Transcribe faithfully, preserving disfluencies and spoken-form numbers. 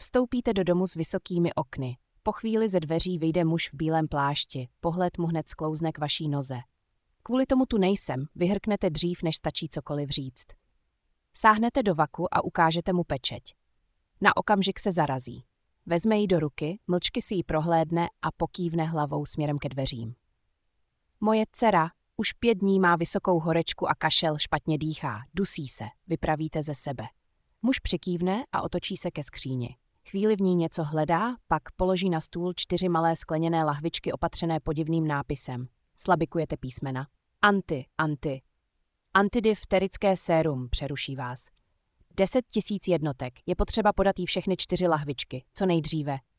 Vstoupíte do domu s vysokými okny. Po chvíli ze dveří vyjde muž v bílém plášti, pohled mu hned sklouzne k vaší noze. Kvůli tomu tu nejsem, vyhrknete dřív, než stačí cokoliv říct. Sáhnete do vaku a ukážete mu pečeť. Na okamžik se zarazí. Vezme ji do ruky, mlčky si ji prohlédne a pokývne hlavou směrem ke dveřím. Moje dcera už pět dní má vysokou horečku a kašel, špatně dýchá, dusí se, vypravíte ze sebe. Muž přikývne a otočí se ke skříni. Chvíli v ní něco hledá, pak položí na stůl čtyři malé skleněné lahvičky opatřené podivným nápisem. Slabikujete písmena. Anti, anti. Antidifterické sérum, přeruší vás. Deset tisíc jednotek, je potřeba podat jí všechny čtyři lahvičky, co nejdříve.